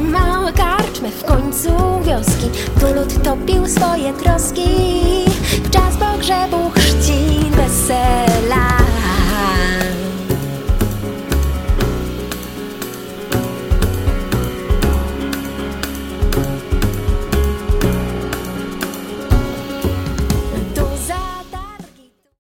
małe karczmy w końcu wioski. Tu lud topił swoje troski w czas pogrzebu chrzci.